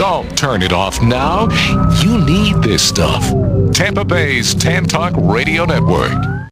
Don't turn it off now. You need this stuff. Tampa Bay's Tan Talk Radio Network.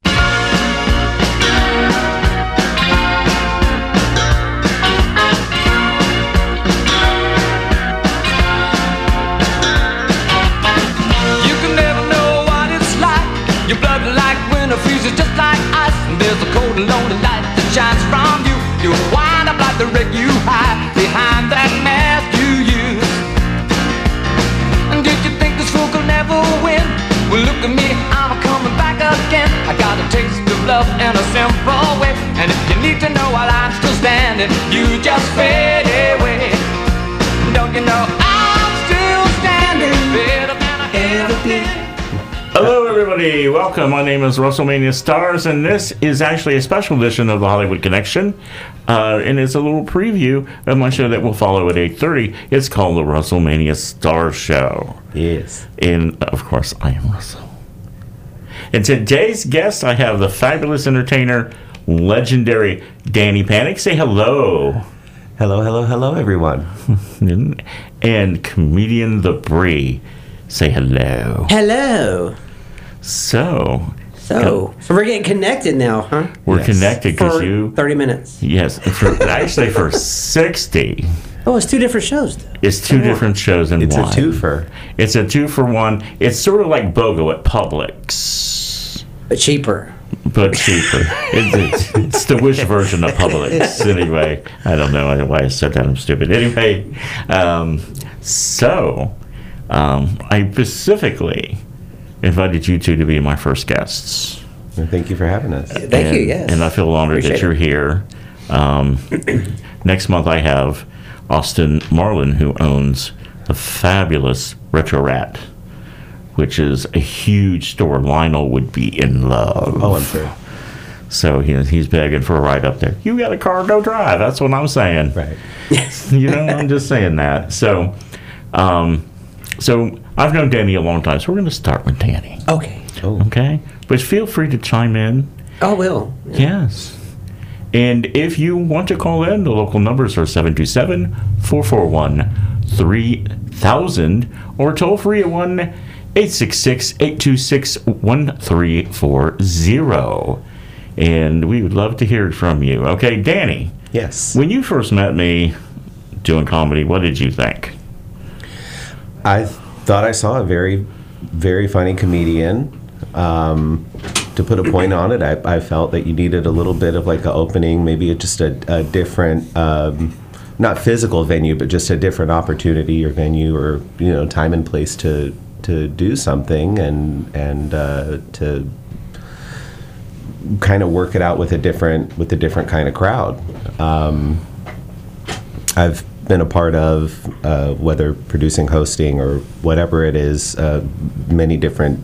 You can never know what it's like. Your blood like winter freezes just like ice. And there's a cold and lonely light that shines from you. You wind up like the wreck you hide behind that mask you use. And did you think this fool could never win? Well, look at me, I'm coming back again. I got a taste of love in a simple way. And if you need to know while I'm still standing, you just fade away. Don't you know I'm still standing better than I ever did? Hello, everybody. Welcome. My name is WrestleMania Stars, and this is actually a special edition of the Hollywood Connection. And it's a little preview of my show that will follow at 8:30. It's called the WrestleMania Stars Show. Yes. And, of course, I am Russell. And today's guest, I have the fabulous entertainer, legendary Danny Panic. Say hello. Hello, everyone. And comedian The Bree. Say hello. Hello. So we're getting connected now, huh? we're Yes. connected because For you... 30 minutes. Yes, actually for 60. Oh, it's two different shows, though. It's two different shows in It's one. a twofer. It's a 2-for-1. It's sort of like BOGO at Publix, But cheaper. but cheaper. It's the Wish version of Publix. Anyway, I don't know why I said that. I'm stupid. Anyway, I specifically invited you two to be my first guests. Well, thank you for having us. Thank you, yes. And I feel honored that Appreciate you're here. Next month I have Austin Marlin, who owns the fabulous Retro Rat, which is a huge store. Lionel would be in love. Oh, I'm sure. So he's begging for a ride up there. You got a car, go drive. That's what I'm saying. Right. I'm just saying that. So I've known Danny a long time, so we're going to start with Danny. Okay. Oh. Okay? But feel free to chime in. Oh, will. Yes. And if you want to call in, the local numbers are 727-441-3000 or toll free at 1-866-826-1340. And we would love to hear from you. Okay, Danny. Yes. When you first met me doing comedy, what did you think? I thought I saw a very, very funny comedian. To put a point on it, I felt that you needed a little bit of like an opening, maybe just a different, not physical venue, but just a different opportunity or venue or, time and place to do something and to kind of work it out with a different kind of crowd. I've been a part of, whether producing, hosting, or whatever it is, many different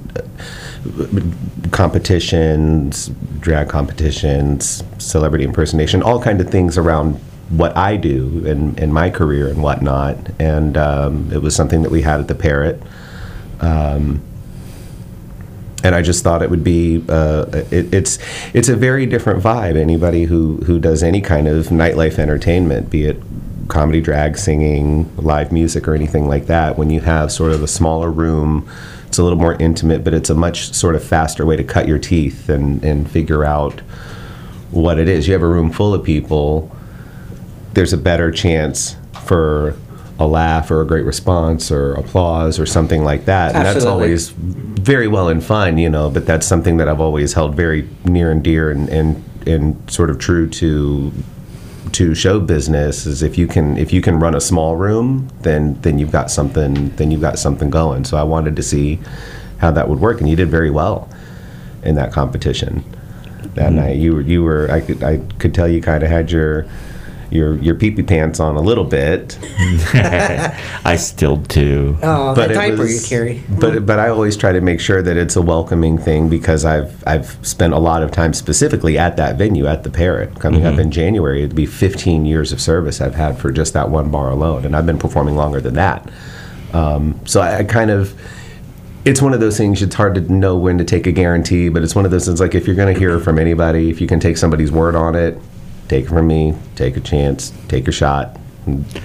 competitions, drag competitions, celebrity impersonation, all kind of things around what I do in my career and whatnot. And it was something that we had at the Parrot. And I just thought it would be, it's a very different vibe. Anybody who does any kind of nightlife entertainment, be it comedy, drag, singing, live music, or anything like that, when you have sort of a smaller room, it's a little more intimate, but it's a much sort of faster way to cut your teeth and figure out what it is. You have a room full of people, there's a better chance for a laugh or a great response or applause or something like that. And that's always very well and fun, but that's something that I've always held very near and dear and sort of true to show business, is if you can run a small room, then you've got something going. So I wanted to see how that would work, and you did very well in that competition that night. You were I could tell you kind of had your pee-pee pants on a little bit. I still do. Oh, that diaper you carry. But I always try to make sure that it's a welcoming thing, because I've spent a lot of time specifically at that venue, at the Parrot. Coming up in January, it'd be 15 years of service I've had for just that one bar alone, and I've been performing longer than that. So I kind of... It's one of those things, it's hard to know when to take a guarantee, but it's one of those things, like, if you're going to hear from anybody, if you can take somebody's word on it, take it from me, take a chance, take a shot.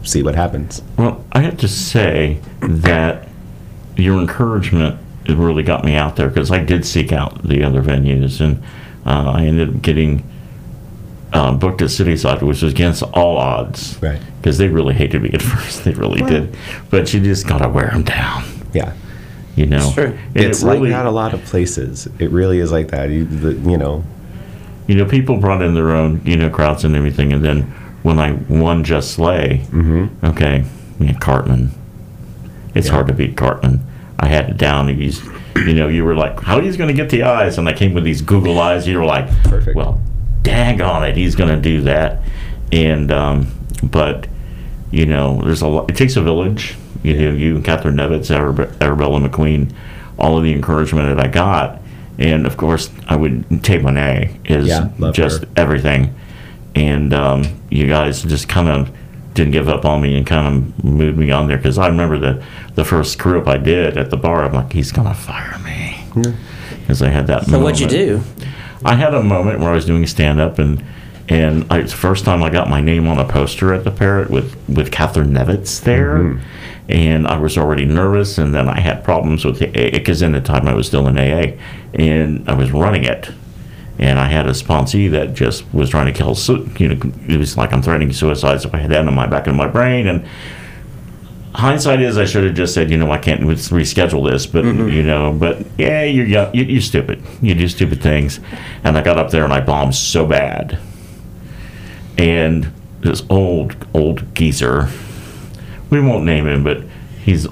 see what happens. Well, I have to say that your encouragement, it really got me out there, because I did seek out the other venues, and I ended up getting booked at Cityside, which was against all odds. Right. Because they really hated me at first. They really did. But you just got to wear them down. Yeah. You know? Sure. And It's it like really, that a lot of places. It really is like that. You know. You know, people brought in their own, crowds and everything. And then when I won Just Slay, okay, Cartman. It's hard to beat Cartman. I had it down. He's, you were like, how he's going to get the eyes? And I came with these Google eyes. You were like, Perfect. Well, dang on it, he's going to do that. And, but, there's a lot. It takes a village. You and Catherine Nevitz, Arabella McQueen, all of the encouragement that I got. And, of course, I would take Monet is just her. Everything. And you guys just kind of didn't give up on me and kind of moved me on there, because I remember the first screw up I did at the bar. I'm like, he's going to fire me. Because I had that moment. So what'd you do? I had a moment where I was doing stand-up, and it's the first time I got my name on a poster at the Parrot with Catherine Nevitz there. And I was already nervous, and then I had problems with the AA, because in the time I was still in AA, and I was running it. And I had a sponsee that just was trying to kill, it was like I'm threatening suicide, so I had that in my back of my brain. And hindsight is I should have just said, I can't reschedule this, but, but yeah, you're young, you're stupid. You do stupid things. And I got up there and I bombed so bad. And this old geezer, we won't name him, but he's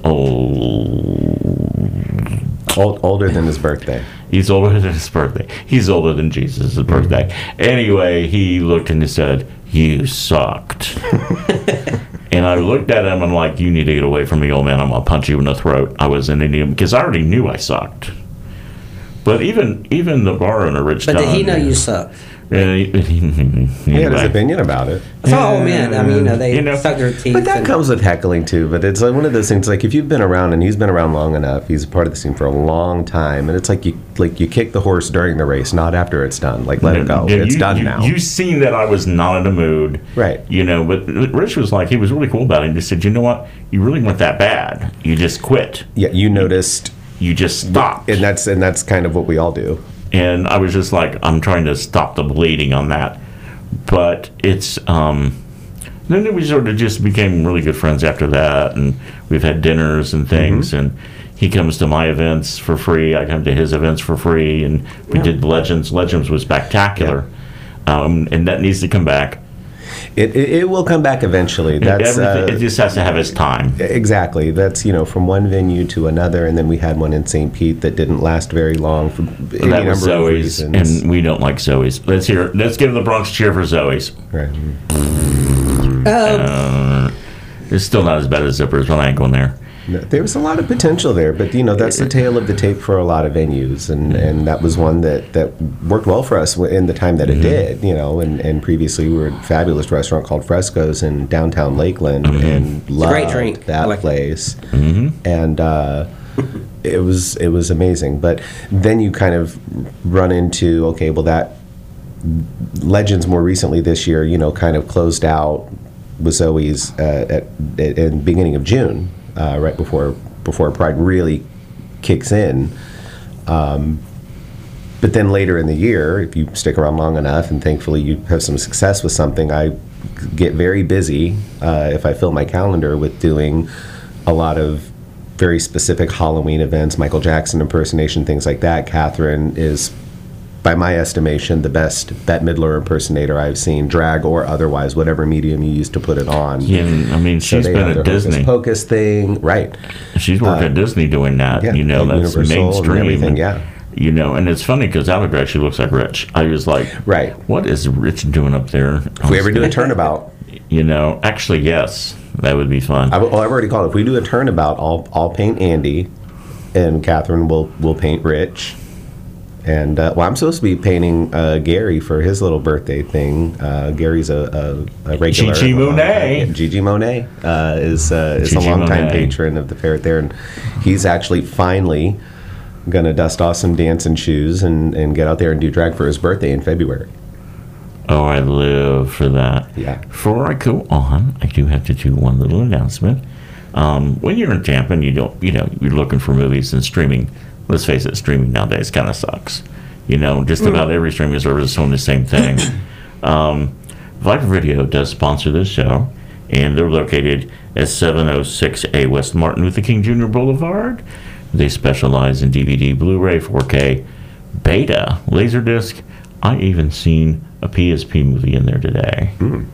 Older than his birthday. He's older than his birthday. He's older than Jesus' birthday. Anyway, he looked and he said, "You sucked." And I looked at him and I'm like, "You need to get away from me, old man. I'm going to punch you in the throat." I was in Indian because I already knew I sucked. But even the bar owner, Rich But Dunn, did he know you sucked? He had his opinion about it. Oh man, I mean, they suck their teeth. But that comes with heckling too. But it's like one of those things. Like if you've been around, and he's been around long enough, he's a part of the scene for a long time, and it's like you kick the horse during the race, not after it's done. Like let it go. It's done now. You seen that I was not in the mood, right? But Rich was like, he was really cool about it. He just said, "You know what? You really weren't that bad. You just quit. Yeah, you noticed. You just stopped." And that's kind of what we all do. And I was just like, I'm trying to stop the bleeding on that. But it's, then we sort of just became really good friends after that. And we've had dinners and things. And he comes to my events for free. I come to his events for free. And we did Legends. Legends was spectacular. And that needs to come back. It will come back eventually. That's it just has to have its time. Exactly. That's from one venue to another, and then we had one in St. Pete that didn't last very long for any that was number of Zoe's, reasons. and we don't like Zoe's. Let's give the Bronx cheer for Zoe's. Right. It's still not as bad as Zippers, but I ain't going there. No, there was a lot of potential there, but that's the tale of the tape for a lot of venues, and that was one that worked well for us in the time that it did. And previously we were at a fabulous restaurant called Fresco's in downtown Lakeland, and loved great drink. that place, and it was amazing. But then you kind of run into that Legends more recently this year, kind of closed out with Zoe's at the beginning of June. Right before Pride really kicks in. But then later in the year, if you stick around long enough, and thankfully you have some success with something, I get very busy if I fill my calendar with doing a lot of very specific Halloween events, Michael Jackson impersonation, things like that. Catherine is, by my estimation, the best Bette Midler impersonator I've seen, drag or otherwise, whatever medium you use to put it on. Yeah, I mean, she's been at Disney. Hocus Pocus thing, right? She's worked at Disney doing that. Yeah, that's Universal mainstream. And everything, yeah. And it's funny because out of grad, she looks like Rich. I was like, right. What is Rich doing up there? If we ever do a turnabout. Actually, yes, that would be fun. I've already called it. If we do a turnabout, I'll paint Andy, and Catherine will paint Rich. And I'm supposed to be painting Gary for his little birthday thing. Gary's a regular. Gigi Monet. Gigi Monet is Gigi a longtime Monet. patron of the Parrot there, and he's actually finally going to dust off some dancing shoes and get out there and do drag for his birthday in February. Oh, I live for that. Yeah. Before I go on, I do have to do one little announcement. When you're in Tampa and you're looking for movies and streaming, let's face it, streaming nowadays kind of sucks. Just about every streaming service is doing the same thing. Viper Video does sponsor this show, and they're located at 706A West Martin Luther King Jr. Boulevard. They specialize in DVD, Blu-ray, 4K, Beta, Laserdisc. I even seen a PSP movie in there today.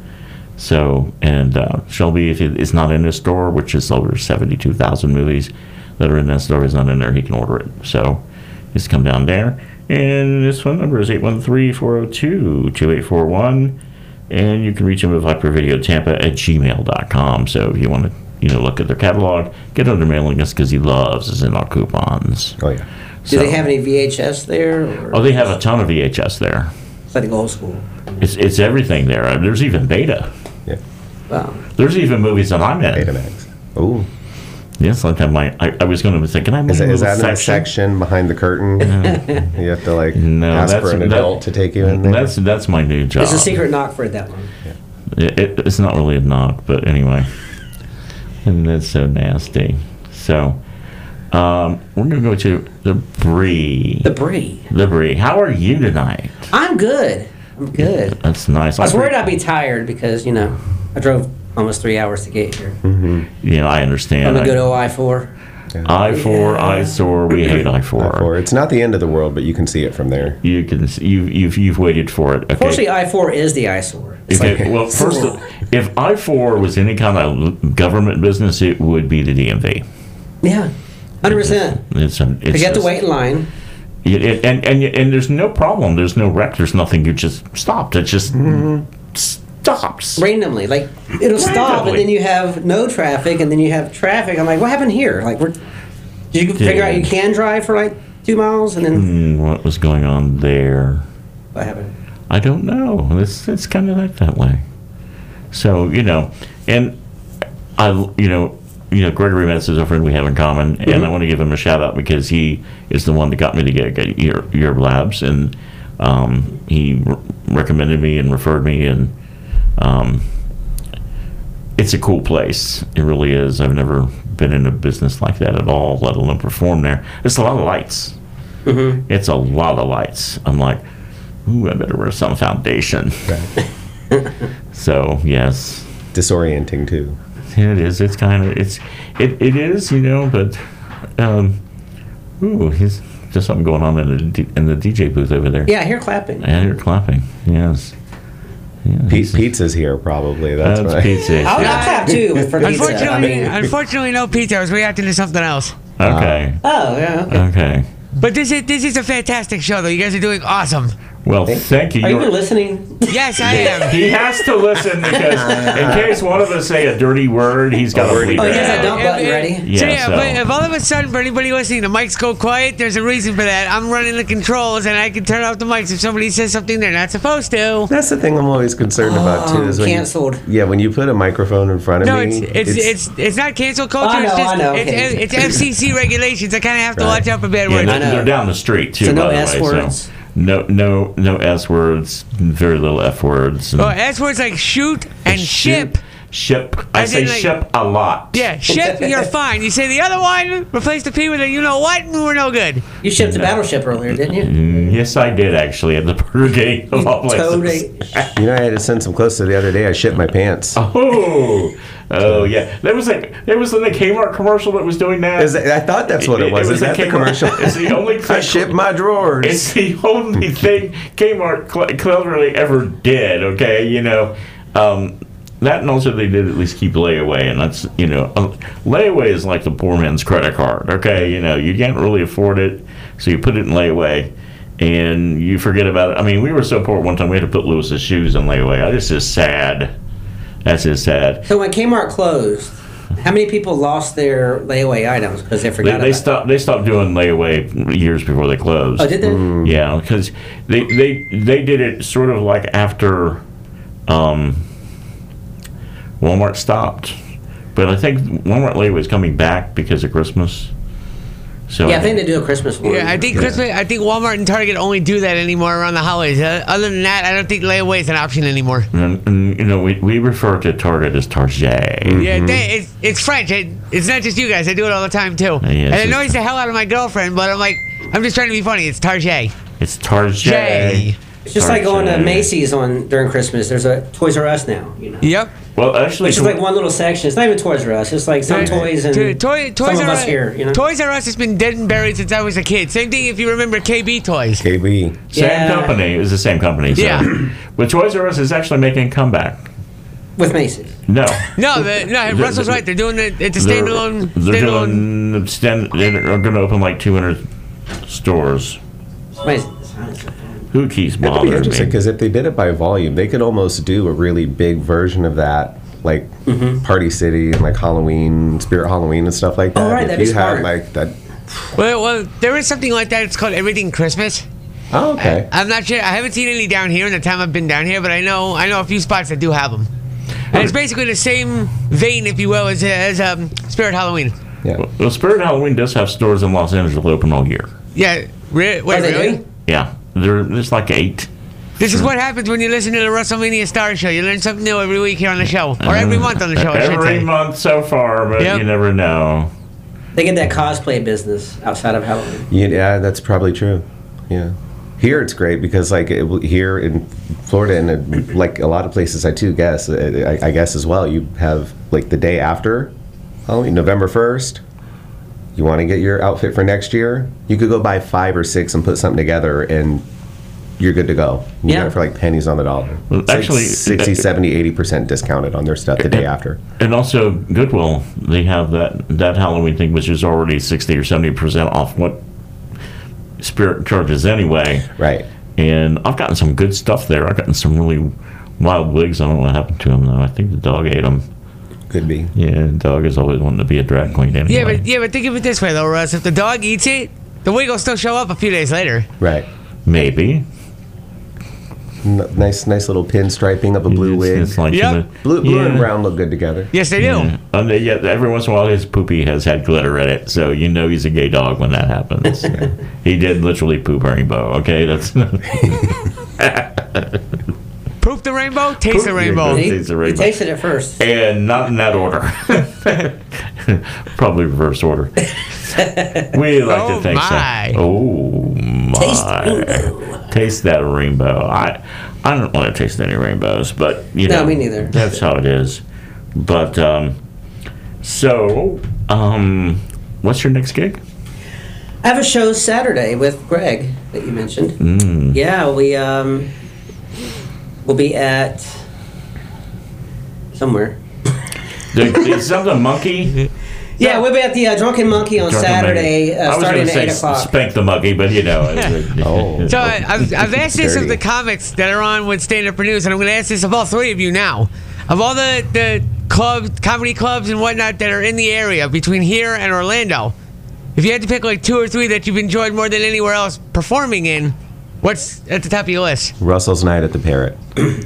So, and Shelby, if it's not in this store, which is over 72,000 movies that are in that store, is not in there, he can order it. So, just come down there. And this phone number is 813-402-2841. And you can reach him at vipervideotampa@gmail.com. So, if you want to, look at their catalog, get on their mailing list because he loves his in-out coupons. Oh, yeah. Do they have any VHS there? Oh, they have a ton of VHS there. It's like old school. It's everything there. There's even Beta. Yeah. Wow. There's even movies that I'm in. Betamax. Oh. Yes, like I was going to think, can I move Is that in a section behind the curtain? You have to ask for an adult to take you in there? That's my new job. There's a secret knock for that one. Yeah. It's not really a knock, but anyway. And that's so nasty. So, we're going to go to the Bree. The Bree. The Bree. How are you tonight? I'm good. That's nice. I was worried I'd be tired because, I drove almost 3 hours to get here. Yeah, I understand. On the good old I-4. Yeah. I-4, eyesore. We hate I-4. I-4. It's not the end of the world, but you can see it from there. You can. You've waited for it. Okay. Fortunately, I-4 is the eyesore. Okay. Well, first, if I-4 was any kind of government business, it would be the DMV. Yeah, 100%. Because you have to wait in line. And there's no problem. There's no wreck. There's nothing. You just stopped. It just stops randomly. It'll stop, and then you have no traffic, and then you have traffic. I'm like, what happened here? Did you figure out you can drive for 2 miles, and then what was going on there? What happened? I don't know. It's kind of like that way. So and Gregory Metz is a friend we have in common, and I want to give him a shout out because he is the one that got me to get Ear Labs, and he recommended me and referred me, and it's a cool place. It really is. I've never been in a business like that at all, let alone perform there. It's a lot of lights. It's a lot of lights. I'm like, ooh, I better wear some foundation. Right. So yes, disorienting too. It is. It's kind of it is, but he's just something going on in the DJ booth over there. Yeah, I hear clapping. I hear clapping. Yes. Pizza's here probably. That's why. Pizza. I'll clap too for pizza. Unfortunately, no pizza. I was reacting to something else. Okay. Oh yeah. Okay. But this is a fantastic show, though. You guys are doing awesome. Well, thank you. Are you listening? Yes, I am. He has to listen because in case one of us say a dirty word, he's got to bleep he has it that out. dump button ready? Yeah, but if all of a sudden, for anybody listening, the mics go quiet, there's a reason for that. I'm running the controls, and I can turn off the mics if somebody says something they're not supposed to. That's the thing I'm always concerned about, too. Is canceled. When you put a microphone in front of me. It's not cancel culture. I know. It's FCC regulations. I kind of have to watch out for bad words. They're down the street, too, so by no the way. S words. So. No S words, very little F words. S words like shoot and ship. Ship. I say ship a lot. Yeah, ship, you're fine. You say the other one, replace the P with a you-know-what, and we're no good. You shipped a battleship earlier, didn't you? Yes, I did, actually, at the Burger Gate of all places. I had to send some clothes to the other day. I shipped my pants. Oh yeah. There was in the Kmart commercial that was doing that. I thought that's what it was. Is that the commercial? It's the only thing. I shipped my drawers. It's the only thing Kmart cleverly ever did. Okay, that and also they did at least keep layaway, and that's layaway is like the poor man's credit card. Okay, you can't really afford it, so you put it in layaway. And you forget about it. I mean, we were so poor one time we had to put Lewis's shoes in layaway. That's just sad. That's just sad. So when Kmart closed, how many people lost their layaway items because they forgot? They stopped doing layaway years before they closed. Oh, did they? Yeah, because they did it sort of like after Walmart stopped. But I think Walmart layaway is coming back because of Christmas. So Yeah, I think they do a Christmas one. Yeah, I think Christmas. I think Walmart and Target only do that anymore around the holidays. Other than that, I don't think layaway is an option anymore. And, you know, we refer to Target as Target. Yeah, it's French. It's not just you guys. I do it all the time too. Yeah, and it it's annoys the hell out of my girlfriend, but I'm like, I'm just trying to be funny. It's Target. It's Target. J. It's just like going to Target. Macy's during Christmas. There's a Toys R Us now. You know. Yep. Well, actually, Which is like one little section. It's not even Toys R Us. It's like some toys and Toys some of R us here. You know. Toys R Us has been dead and buried since I was a kid. Same thing if you remember KB Toys. KB. same Yeah. company. It was the same company. So. Yeah. But Toys R Us is actually making a comeback. With Macy's. No. No, Russell's right. They're doing it. It's a standalone. They're going to open like 200 stores. Macy's. Who keeps That'd be bothering interesting me? because if they did it by volume, they could almost do a really big version of that, like Party City and like Halloween, Spirit Halloween and stuff like that. Oh, right, if that'd be you had smart. like that. Well, there is something like that. It's called Everything Christmas. Oh, okay. I'm not sure. I haven't seen any down here in the time I've been down here, but I know a few spots that do have them. And it's basically the same vein, if you will, as Spirit Halloween. Yeah. Well, Spirit Halloween does have stores in Los Angeles that open all year. Yeah. Wait, Oh, they really? do? Yeah. There's like 8. This is what happens when you listen to the WrestleMania Star Show. You learn something new every week here on the show, or every month on the show. I should Every say. month so far, but Yep. you never know. They get that cosplay business outside of Halloween. Yeah, that's probably true. Yeah. Here it's great because like here in Florida and like a lot of places I guess as well, you have like the day after Halloween, November 1st. You want to get your outfit for next year? You could go buy 5 or 6 and put something together and you're good to go. You Yeah. get it for like pennies on the dollar. Well, It's like actually, 60, 70, 80% discounted on their stuff the day after. And also Goodwill, they have that Halloween thing, which is already 60 or 70% off what Spirit charges anyway. Right. And I've gotten some good stuff there. I've gotten some really wild wigs. I don't know what happened to them though. I think the dog ate them. Could be. Yeah, the dog is always wanting to be a drag queen anyway. Yeah, but think of it this way though, Russ. If the dog eats it, the wig will still show up a few days later. Right. Maybe. Nice little pinstriping of a blue wig. It's like Yep. Blue Yeah. and brown look good together. Yes, they do. Yeah, every once in a while his poopy has had glitter in it, so you know he's a gay dog when that happens. He did literally poop a rainbow. Okay, that's Proof the rainbow, taste the Poop rainbow. the He, Tastes the he rainbow. tasted it first. and not in that order. Probably reverse order. We like Oh, to think my. so. Oh my! Taste the rainbow. Taste that rainbow. I don't want to taste any rainbows, but you know, No, me neither. That's how it is. But what's your next gig? I have a show Saturday with Greg that you mentioned. Yeah, we'll be at somewhere. Is something monkey? Yeah, we'll be at the Drunken Monkey on Drunken Saturday, Monkey. I was starting gonna at say 8 o'clock. Spank the monkey, but you know. Oh. So I've asked this of Dirty. the comics that are on with Stand Up for News, and I'm going to ask this of all 3 of you now. Of all the clubs, comedy clubs and whatnot that are in the area between here and Orlando, if you had to pick like 2 or 3 that you've enjoyed more than anywhere else performing in, what's at the top of your list? Russell's Night at the Parrot.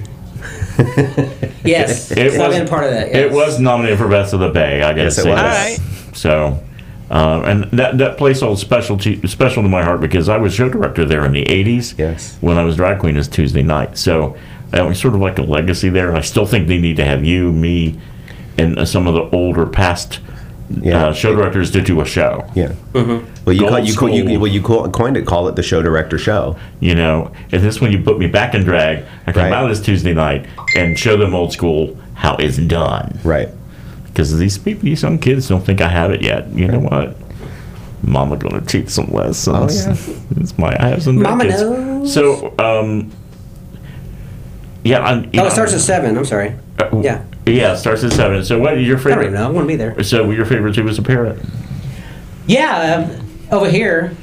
Yes, It I've was- been part of that. It Yes. was nominated for Best of the Bay. I guess. Yes, it was. All right. So, and that place holds special to my heart because I was show director there in the '80s. Yes. When I was drag queen is Tuesday night. So, it was sort of like a legacy there. I still think they need to have you, me, and some of the older past show directors to do a show. Yeah. Mm-hmm. Well, Gold school. coined it. Call it the show director show. You know, and this when you put me back in drag, I come Right. out this Tuesday night and show them old school how it's done. Right. Because these young kids don't think I have it yet. You know what? Mama gonna teach some lessons. Oh, yeah. It's I have some Mama kids. knows. So, yeah. Oh, it starts at 7. I'm sorry. Yeah. Yeah, it starts at 7. So, what is your I don't favorite? even know. I'm going to be there. So, your favorite too was a parrot. Yeah, over here.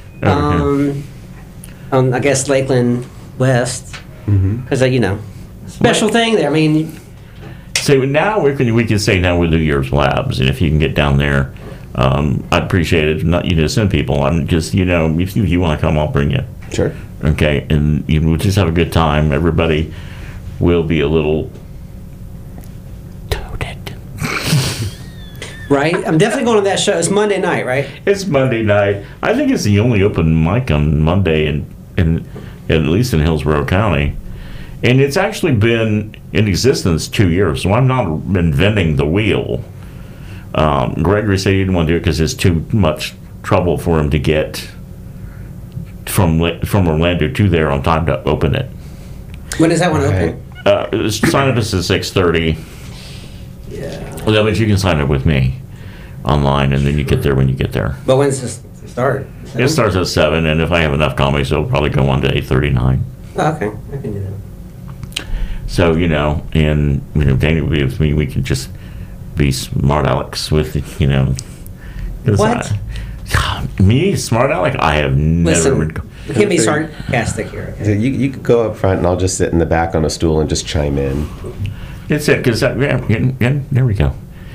On, I guess, Lakeland West. Because, special thing there. I mean, So now we can say now with New Year's Labs, and if you can get down there, I'd appreciate it. Not you to send people. I'm just if you want to come, I'll bring you. Sure. Okay, and we'll just have a good time. Everybody will be a little toted. Right? I'm definitely going to that show. It's Monday night, right? It's Monday night. I think it's the only open mic on Monday in at least in Hillsborough County. And it's actually been in existence 2 years, so I'm not inventing the wheel. Gregory said he didn't want to do it because it's too much trouble for him to get from Orlando to there on time to open it. When is that one open? Sign up is at 6:30. Yeah. Well, but you can sign up with me online, and then you get there when you get there. But when's this start? It starts at 7, and if I have enough comics, it'll probably go on to 8:39. Oh, okay. I can do that. So, and Danny will be with me. We can just be smart Alex with, 'cause What? Me, smart Alex? I have never. Listen, you can't be sarcastic here. So you could go up front, and I'll just sit in the back on a stool and just chime in. It's it, because, there we go.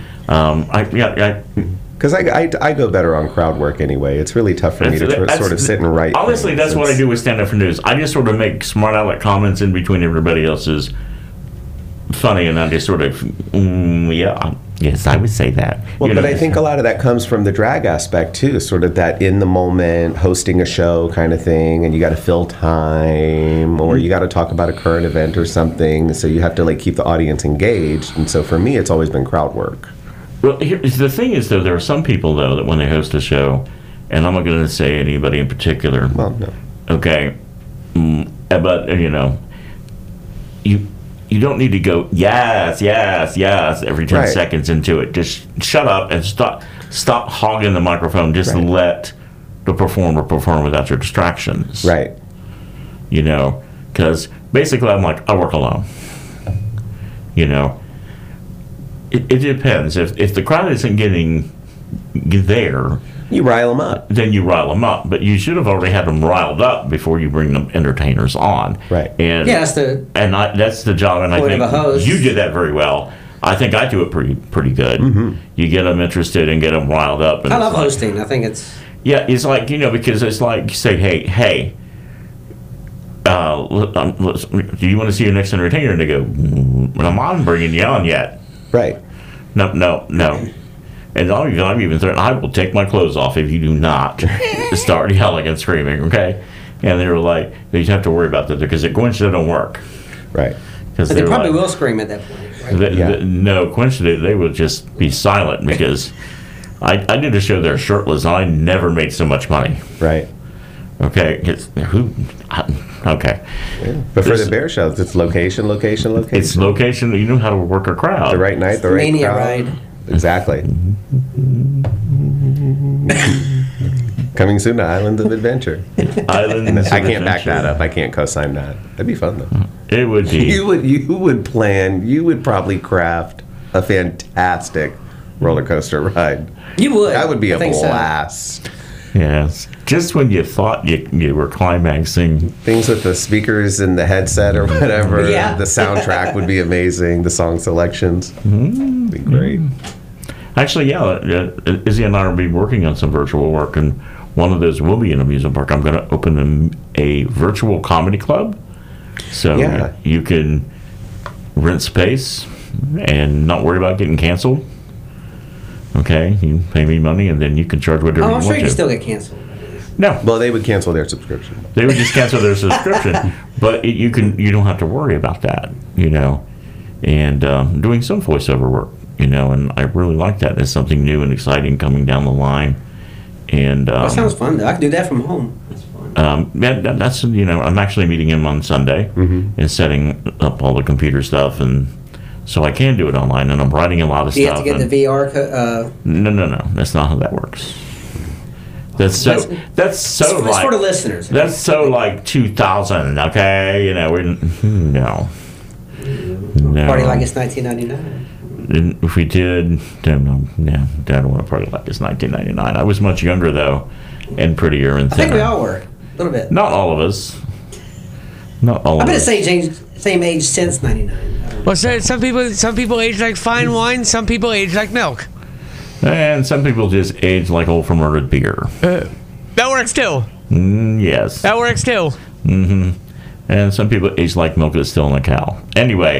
Because I go better on crowd work anyway. It's really tough for me to sort of sit and write. Honestly, things. that's what I do with stand up for news. I just sort of make smart aleck comments in between everybody else's funny, and I just sort of, yes, I would say that. Well, but I think a lot of that comes from the drag aspect too, sort of that in the moment hosting a show kind of thing, and you got to fill time, or you got to talk about a current event or something, so you have to keep the audience engaged. And so for me, it's always been crowd work. Well, the thing is, though, there are some people, though, that when they host a show, and I'm not going to say anybody in particular. Well, no. Okay. But, you don't need to go, yes, every 10 seconds into it. Just shut up and stop hogging the microphone. Just let the performer perform without your distractions. Right. Because basically I'm like, I work alone. It depends. If the crowd isn't getting there, you rile them up. Then you rile them up. But you should have already had them riled up before you bring the entertainers on. Right. And that's the job. And I think of a host. You did that very well. I think I do it pretty good. Mm-hmm. You get them interested and get them riled up. And I love hosting. I think it's... Yeah, it's like, because it's like you say, hey, do you want to see your next entertainer? And they go, I'm bringing you on yet. Right. No. And I'm even threatening, I will take my clothes off if you do not start yelling and screaming, okay? And they were like, you have to worry about that because at Quinch, they don't work. Right. But they probably will scream at that point, right? No, Quinch, they would just be silent because I did a show there shirtless, and I never made so much money. Right. Okay. Okay. Yeah. But for the bear shows, it's location. It's location. You know how to work a crowd. The right night, the right Mania crowd. ride. Exactly. Coming soon to Islands of Adventure. I can't back that up. I can't co-sign that. That'd be fun though. It would be. You would probably craft a fantastic roller coaster ride. You would. That would be a So. blast. Yes. Just when you thought you were climaxing. Things with the speakers and the headset or whatever. Yeah. The soundtrack would be amazing. The song selections would be great. Actually, Izzy and I will be working on some virtual work, and one of those will be in amusement park. I'm going to open a virtual comedy club. So you can rent space and not worry about getting canceled. Okay, you pay me money, and then you can charge whatever you want to. I'm sure you can still get canceled. No. Well, they would cancel their subscription. They would just cancel their subscription, but you don't have to worry about that, And doing some voiceover work, and I really like that. It's something new and exciting coming down the line. And that sounds fun, though. I can do that from home. That's fun. That's I'm actually meeting him on Sunday and setting up all the computer stuff, and so I can do it online. And I'm writing a lot of stuff. You have to get the VR. No. That's not how that works. That's so it's like for the listeners. That's so like 2000. Okay, no. Party like it's 1999. And if we did, I don't want to party like it's 1999. I was much younger though, and prettier and thinner. I think we all were a little bit. Not all of us. Not all. I've been of the same age since '99. Well, so some people age like fine wine. Some people age like milk. And some people just age like old fermented beer. That works too. Yes. That works too. Mm-hmm. And some people age like milk that's still in a cow. Anyway.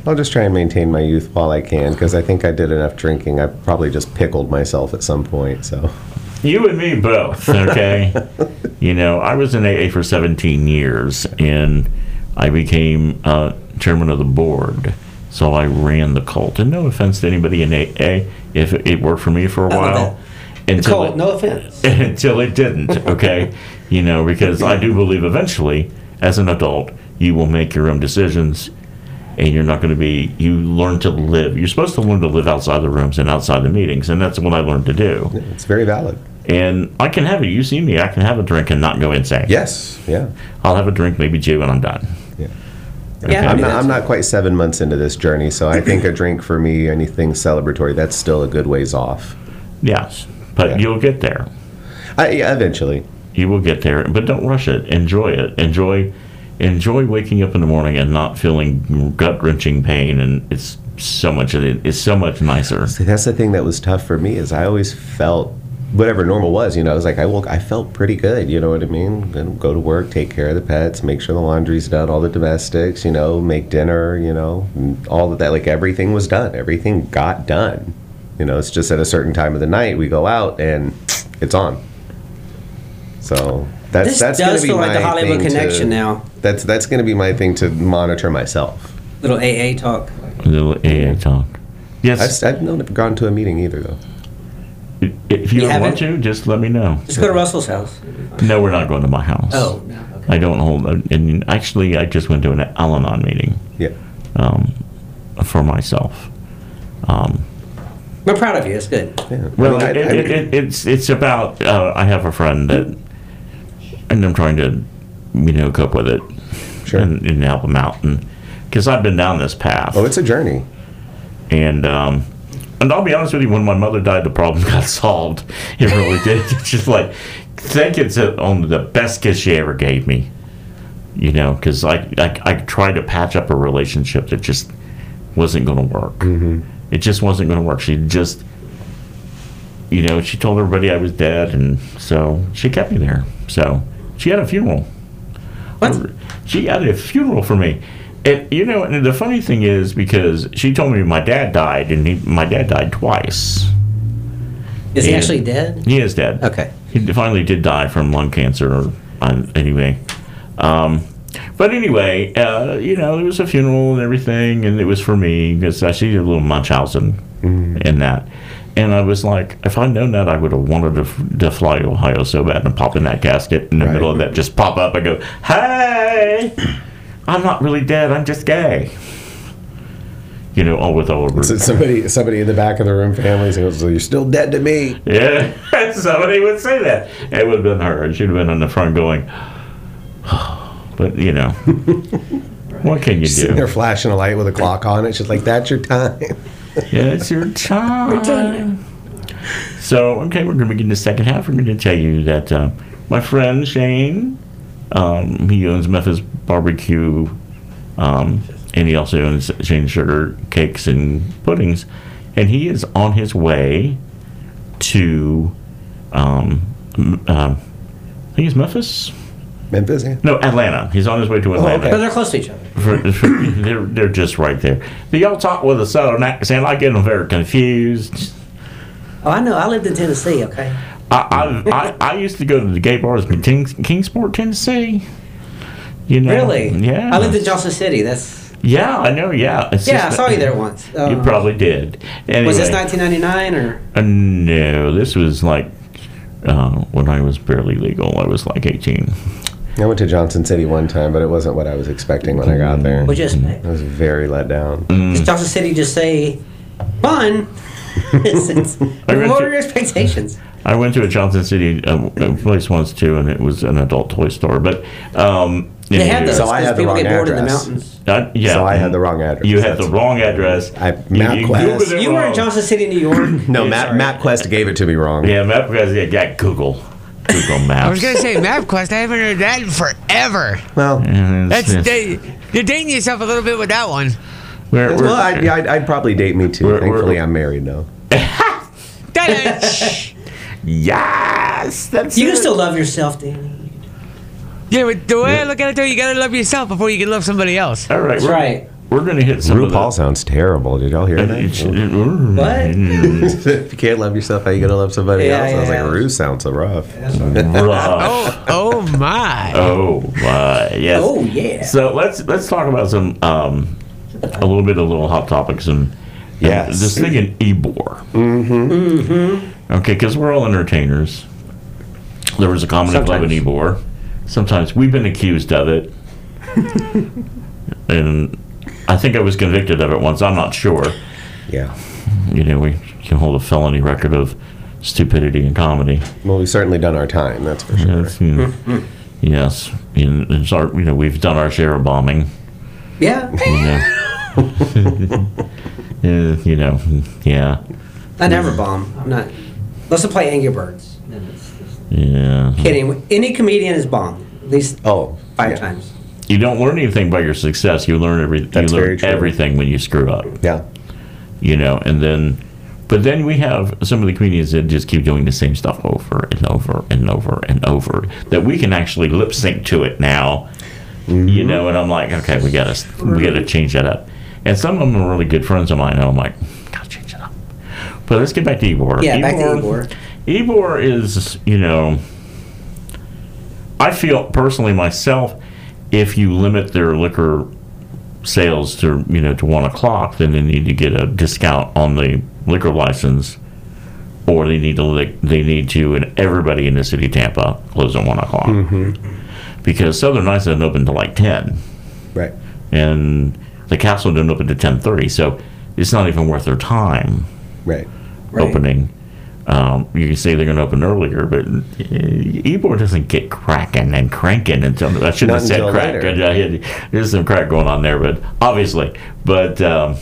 I'll just try and maintain my youth while I can, because I think I did enough drinking. I probably just pickled myself at some point. So, You and me both, okay? You know, I was in AA for 17 years, and I became chairman of the board. So I ran the cult. And no offense to anybody in AA, if it worked for me for a while. Cult, no offense. Until it didn't, okay? You know, because I do believe eventually, as an adult, you will make your own decisions, and you're not going to be, you learn to live. You're supposed to learn to live outside the rooms and outside the meetings, and that's what I learned to do. it's very valid. And I can have it. You see me, I can have a drink and not go insane. Yes, yeah. I'll have a drink, maybe two, and I'm done. Yeah. Yeah, I'm not quite 7 months into this journey, so I think a drink for me, anything celebratory, that's still a good ways off. Yes, but Yeah. you'll get there. Yeah, eventually. You will get there, but don't rush it. Enjoy it. Enjoy waking up in the morning and not feeling gut-wrenching pain, and it's so much nicer. See, that's the thing that was tough for me, is I always felt whatever normal was, you know, I was like, I felt pretty good, you know what I mean? Then go to work, take care of the pets, make sure the laundry's done, all the domestics, you know, make dinner, you know, and all of that, like everything was done. Everything got done. You know, it's just at a certain time of the night we go out and it's on. So that's This going does to be feel like my the Hollywood thing connection now. That's going to be my thing to monitor myself. Little AA talk. A little AA talk. Yes. I've never gone to a meeting either, though. If you You don't want haven't? to, just let me know. Just go to Russell's house. No, we're not going to my house. Oh, no. Okay. I don't hold. And actually, I just went to an Al-Anon meeting Yeah. for myself. I'm proud of you. It's good. Yeah. Well, I mean, it's about. I have a friend that, and I'm trying to, cope with it, Sure. and help him out, and because I've been down this path. Oh, it's a journey. And I'll be honest with you, when my mother died, the problem got solved. It really did. It's just like, think it's only the best gift she ever gave me. Because I tried to patch up a relationship that just wasn't going to work. Mm-hmm. It just wasn't going to work. She just, she told everybody I was dead, and so she kept me there. So she had a funeral. What? She had a funeral for me. And, and the funny thing is, because she told me my dad died, and my dad died twice. Is he And actually dead? He is dead. Okay. He finally did die from lung cancer, anyway. But anyway, there was a funeral and everything, and it was for me, because I see a little Munchausen in that. And I was like, if I'd known that, I would have wanted to fly to Ohio so bad and pop in that casket in the middle of that, just pop up and go, hey! I'm not really dead. I'm just gay. All over. So somebody in the back of the room, families, goes, "So you're still dead to me." Yeah, somebody would say that. It would have been her. She'd have been on the front going, but what can you Sitting there do? flashing a light with a clock on it. She's like, "That's your time." Yeah, it's your time. So, okay, we're going to begin the second half. We're going to tell you that my friend Shane, he owns Memphis Barbecue, and he also owns Shane Sugar Cakes and Puddings, and he is on his way to, I think it's Memphis? Memphis, yeah. No, Atlanta. He's on his way to Atlanta. But they're close to each other. They're just right there. Do y'all talk with a southern accent? I get them very confused. Oh, I know. I lived in Tennessee, okay? I used to go to the gay bars in Kingsport, Tennessee. Really? Yeah. I lived in Johnson City. Yeah, I know. Yeah. It's Yeah, I just saw you there once. You probably did. Anyway, Was this 1999 or? No, this was like when I was barely legal. I was like 18. I went to Johnson City one time, but it wasn't what I was expecting when I got there. What'd you expect? I was very let down. Does Johnson City just say, fun? What were your expectations? I went to a Johnson City place once too, and it was an adult toy store. But They have those So I had because the people wrong get bored in the address. mountains. Yeah. So I had the wrong address. You had the wrong address. MapQuest. Googled it You were in wrong. Johnson City, New York. No, Sorry. MapQuest gave it to me wrong. Yeah, MapQuest. Yeah, Google Maps. I was gonna say MapQuest. I haven't heard that in forever. Well, You're dating yourself a little bit with that one. well, I'd probably date me too. We're- Thankfully, I'm married now. Ta-da! Yes, that's You can it. still love yourself, Danny. Yeah, but the way I look at it, though, you gotta love yourself before you can love somebody else. All right, That's right. we're going to hit some RuPaul of sounds terrible. Did y'all hear that? What? If you can't love yourself, how you gonna love somebody Yeah, else? I was yeah. like, Ru sounds so rough. rough. Oh my. Oh my, yes. Oh, yeah. So let's talk about some a little hot topics and Yes. this thing in Ybor. Okay, because we're all entertainers. There was a comedy club in Sometimes. Ybor. Sometimes we've been accused of it, and I think I was convicted of it once. I'm not sure. Yeah. You know, we can hold a felony record of stupidity in comedy. Well, we've certainly done our time. That's for sure. Yes, yes. And it's our, we've done our share of bombing. Yeah. Yeah. I never bomb. I'm not. Let's play Angry Birds. Yeah. Kidding. Any comedian is bombed at least Oh, 5 yeah. times. You don't learn anything by your success. You learn That's very true. everything when you screw up. Yeah. And then, but then we have some of the comedians that just keep doing the same stuff over and over and over and over that we can actually lip sync to it now. And I'm like, okay, we gotta change that up. And some of them are really good friends of mine. And I'm like, gotta change it up. But let's get back to Ybor. Yeah, back to Ybor. Ybor is, I feel personally myself, if you limit their liquor sales to, to 1 o'clock, then they need to get a discount on the liquor license, or they need to, and everybody in the city of Tampa close at 1 o'clock. Because Southern Nights doesn't open until like 10. Right. And the Castle didn't open to 10:30, so it's not even worth their time Right. opening. You can say they're going to open earlier, but Ybor doesn't get cracking and cranking until I shouldn't have Not said until crack. later. There's some crack going on there, but obviously, but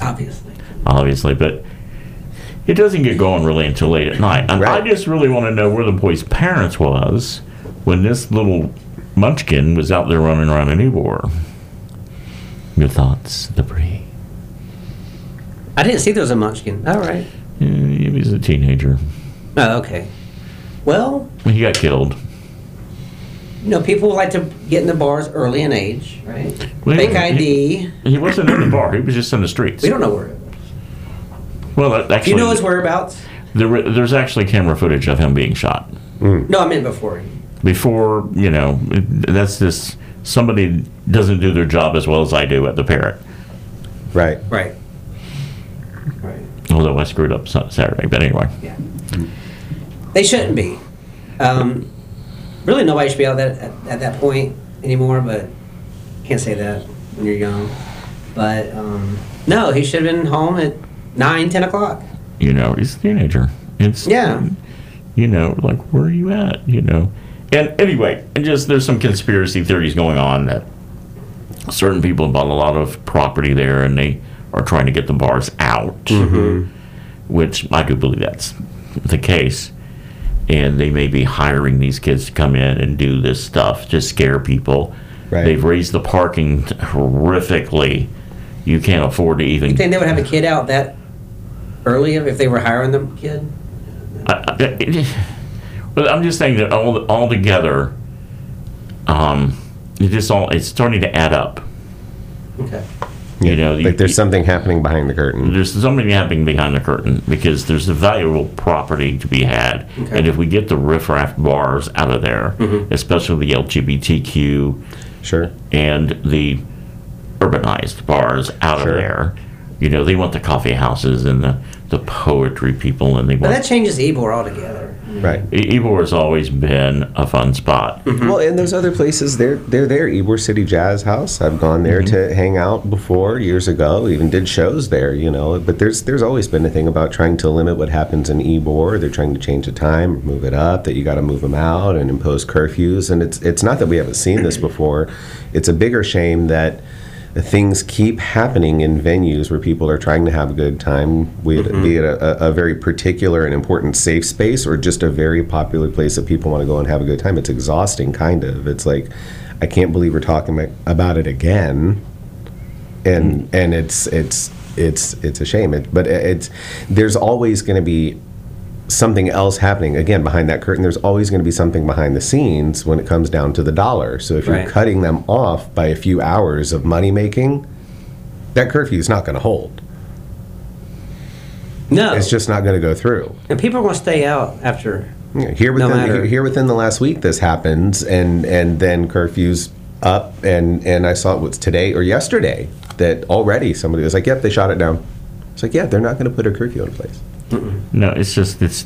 it doesn't get going really until late at night. And Right. I just really want to know where the boy's parents was when this little munchkin was out there running around in Ybor. Your thoughts, Debris? I didn't see there was a munchkin. All right. He was a teenager. Oh, okay. Well, He got killed. people like to get in the bars early in age, right? Well, Fake ID. He wasn't in the bar. He was just in the streets. We don't know where it was. Well, actually, Do you know his whereabouts? there's actually camera footage of him being shot. No, I meant before. Before, that's just somebody doesn't do their job as well as I do at the Parrot. Right. Right. Although I screwed up Saturday, but anyway. Yeah. They shouldn't be. Really, nobody should be out at that point anymore, but can't say that when you're young. But no, he should have been home at 9, 10 o'clock. He's a teenager. It's Yeah. like where are you at? And anyway, there's some conspiracy theories going on that certain people have bought a lot of property there, and they are trying to get the bars out, which I do believe that's the case. And they may be hiring these kids to come in and do this stuff to scare people. Right. They've raised the parking horrifically. You can't afford to even. You think they would have a kid out that early if they were hiring the kid? But I'm just saying that all together, it's starting to add up. Okay. Like there's something happening behind the curtain. There's something happening behind the curtain because there's a valuable property to be had. Okay. And if we get the riffraff bars out of there, especially the LGBTQ Sure. and the urbanized bars out Sure. of there, they want the coffee houses and the poetry people, and they But want. that changes Ybor altogether. Right. Ybor has always been a fun spot. Well, and those other places, they're there. Ybor City Jazz House. I've gone there to hang out before years ago. Even did shows there, But there's always been a thing about trying to limit what happens in Ybor. They're trying to change the time, move it up. That you got to move them out and impose curfews. And it's not that we haven't seen this before. It's a bigger shame that things keep happening in venues where people are trying to have a good time, be it a very particular and important safe space or just a very popular place that people want to go and have a good time. It's exhausting, kind of. It's like, I can't believe we're talking about it again, and it's a shame. But there's always going to be something else happening again behind that curtain. There's always going to be something behind the scenes when it comes down to the dollar. So if you're Right. cutting them off by a few hours of money making, that curfew is not going to hold. No. It's just not going to go through. And people are going to stay out after. Yeah, here within the last week, this happens, and then curfew's up, and I saw it was today or yesterday that already somebody was like, "Yep, they shot it down." It's like, yeah, they're not going to put a curfew in place. No, it's just it's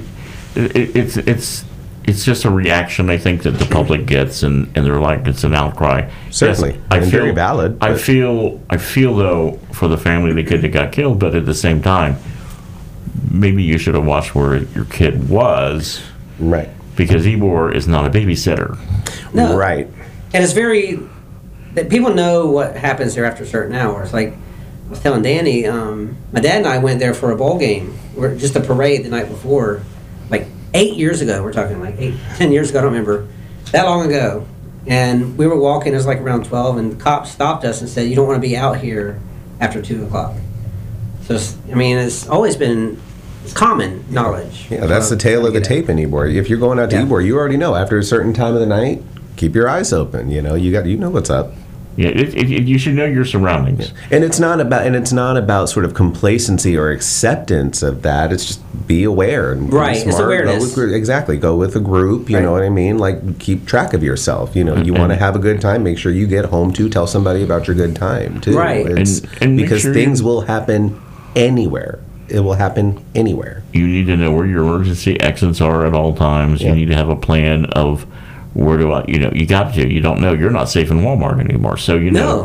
just a reaction I think that the public gets, and they're like, it's an outcry. Certainly, yes, very valid. I feel though for the family of the kid that got killed, but at the same time, maybe you should have watched where your kid was, right? Because Ybor is not a babysitter. No. Right. And it's that people know what happens there after certain hours. Like I was telling Danny, my dad and I went there for a ball game, just a parade the night before, like 8 years ago. We're talking like 10 years ago. I don't remember that long ago. And we were walking. It was like around 12, and the cops stopped us and said, "You don't want to be out here after 2 o'clock." So it's always been common knowledge. Yeah, that's the tale of the tape in Ybor. If you're going out to Ybor, you already know after a certain time of the night, keep your eyes open. You know what's up. Yeah, you should know your surroundings. Yeah. And it's not about sort of complacency or acceptance of that. It's just be aware and right. Be smart. It's awareness. Go with a group. You know what I mean? Like keep track of yourself. You want to have a good time. Make sure you get home to tell somebody about your good time too. Right. And because things will happen anywhere. It will happen anywhere. You need to know where your emergency exits are at all times. Yeah. You need to have a plan of where do I, you got to. You don't know. You're not safe in Walmart anymore. So,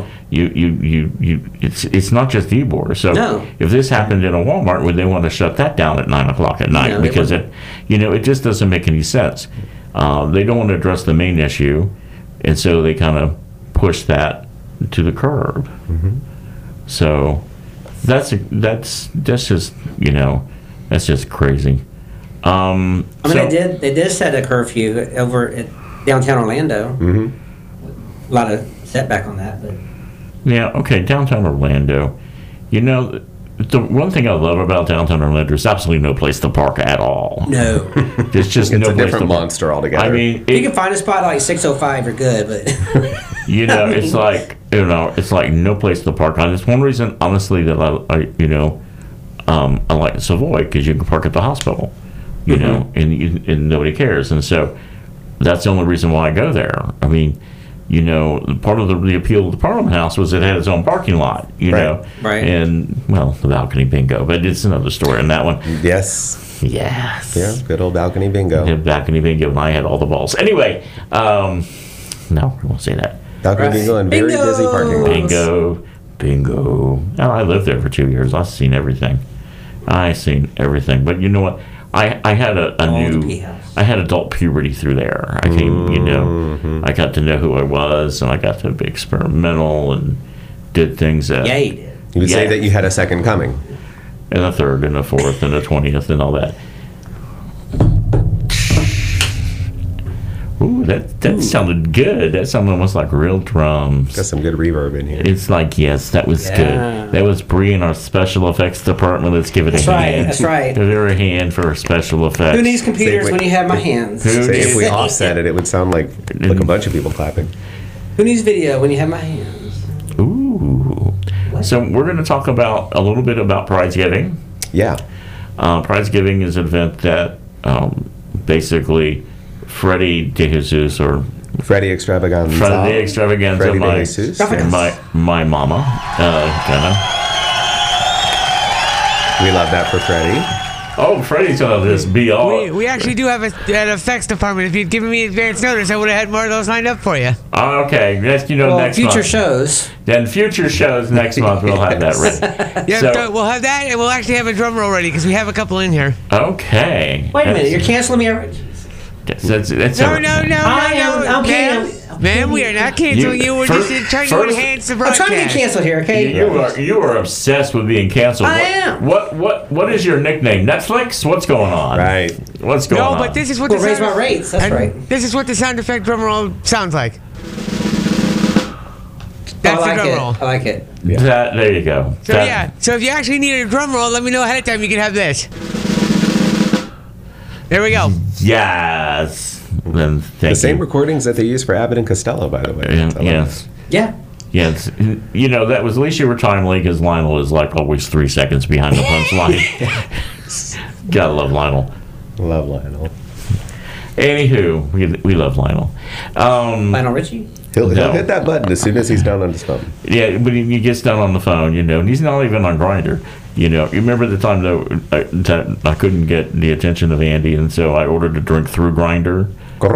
it's not just Ybor. So if this happened in a Walmart, would they want to shut that down at 9 o'clock at night? Because it just doesn't make any sense. They don't want to address the main issue, and so they kind of push that to the curb. Mm-hmm. So that's just crazy. They did set a curfew over at downtown Orlando. Mm-hmm. A lot of setback on that, but yeah, okay, downtown Orlando. The one thing I love about downtown Orlando is absolutely no place to park at all. no. It's just It's no a place different to monster altogether. I mean, You can find a spot like 605, you're good, but it's like it's like no place to park. That's one reason, honestly, that I like Savoy, because you can park at the hospital, and nobody cares, and so that's the only reason why I go there. I mean, part of the appeal of the Parliament House was it had its own parking lot, Right. And the balcony bingo, but it's another story on that one. Yes. Yeah, Good old balcony bingo. The balcony bingo, and I had all the balls. Anyway, no, I won't say that. Balcony bingo and very busy parking lots. Bingo. Oh, I lived there for 2 years. I've seen everything. But you know what? I had I had adult puberty through there. I came, I got to know who I was, and I got to be experimental and did things that. yeah, you did. You would say that you had a second coming. And a third, and a fourth, and a 20th, and all that. Ooh, that sounded good. That sounded almost like real drums. Got some good reverb in here. It's like, yes, that was good. That was Bree in our special effects department. Let's give it a hand. That's right. Give her a hand for special effects. Who needs computers when you have my hands? Say if we offset it, it would sound like a bunch of people clapping. Who needs video when you have my hands? Ooh. So we're going to talk a little bit about Pridegiving. Yeah. Pridegiving is an event that basically Freddie De Jesus, or Freddie Extravaganza. Freddie Extravaganza, Freddie De Jesus. and my mama, We love that for Freddie. Oh, Freddie's gonna just be all. We actually do have an effects department. If you'd given me advance notice, I would have had more of those lined up for you. Oh, okay, next month. Future shows. Then future shows next month we'll have that ready. Yeah, So- we'll have that, and we'll actually have a drum roll ready because we have a couple in here. Okay. Wait a minute, you're canceling me already? That's No. I'm Ma'am, ma'am, we are not canceling you. We're just trying to enhance the I'm broadcast. trying to get canceled here, okay? You are obsessed with being canceled. I am. What is your nickname? Netflix? What's going on? Right. What's going on? No, but this is what We'll the raise sound my rates, that's right. This is what the sound effect drum roll sounds like. I That's like the drum it. roll. I like it. There you go. So if you actually need a drum roll, let me know ahead of time. You can have this. There we go. Yes. Then thank The same you. recordings that they use for Abbott and Costello, by the way. Yes. Yeah. Yeah, that was at least you were timely because Lionel is like always 3 seconds behind the punchline. Gotta love Lionel. Love Lionel. Anywho, we love Lionel. Lionel Richie? He'll No. hit that button as soon as he's done on his phone. Yeah, but he gets done on the phone, and he's not even on Grindr. You remember the time though that I couldn't get the attention of Andy, and so I ordered a drink through Grindr